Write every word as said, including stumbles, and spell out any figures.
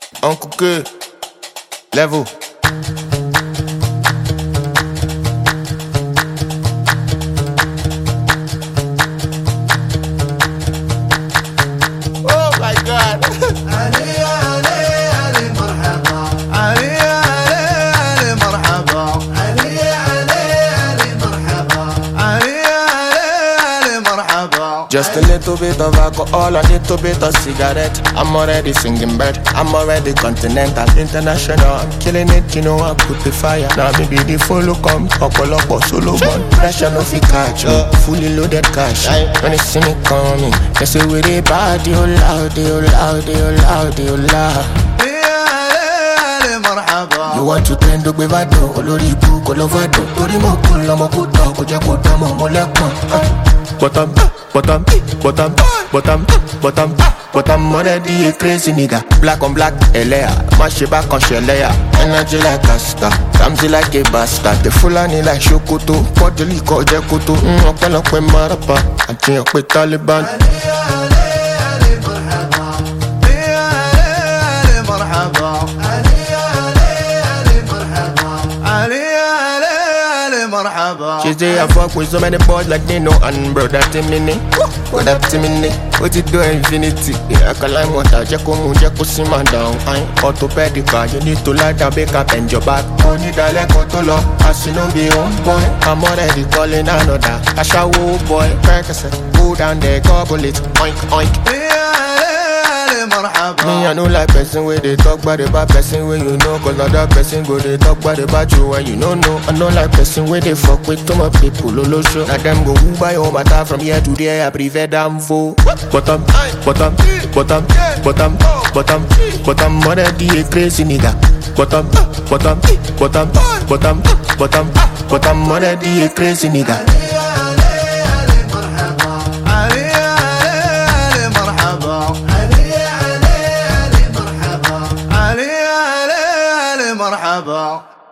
Uncle Good, level. Oh my God. علي علي علي مرحبا علي علي علي مرحبا. علي علي علي مرحبا علي علي علي مرحبا. Just a little bit of alcohol, a little bit of cigarette. I'm already singing bird. I'm already continental, international. I'm killing it, you know I put the fire. Now maybe the follow come, Opolopo solo one. Pressure no fi catch me, fully loaded cash. When they see me coming, they say we the body, oh loud, oh loud, oh loud, oh loud. You want to trend up with vado, olori ibu ko lo vado. Tori mo kun lo mo ku to, ko je ko da mo mo lekun. Bottom, bottom, bottom, bottom, bottom, bottom. Already a crazy nigga. Black on black, Elea. Mash it back on Shelea. Energy like a star, Ramsey like a bastard. The Fulani like Shokoto, Podoli ko je koto. Mm, ọpẹ́lọpẹ́ marapa, àti ọpẹ́ Taliban. علي علي علي مرحبا علي مرحبا. علي علي علي مرحبا Ali, Ali, Ali, marhaba. She say I fuck with so many boys like Nino and brother Timini. Brother Timini, what you do infinity? Yeah, I can line water, Jacko Moon, Jacko Sima down. I'm orthopedic, you need to lie down, back up and your back. Only the leg to love, I see no be on boy. I'm already calling another. I shall woo boy, Percocet, go down there, gobble it, oink, oink. Me, I know like person where they talk about the bad person where you know. Cause other person go they talk about the bad you when you don't know. I know like person where they fuck with too much people, lolo show. Now them go who buy all my time from here to there, I prefer damn fool. Bottom, bottom, bottom, bottom, bottom, bottom, already a crazy nigga. Bottom, bottom, bottom, bottom, bottom, bottom, already a crazy nigga. علي علي علي مرحبا علي علي علي مرحبا. علي علي علي مرحبا علي علي علي مرحبا.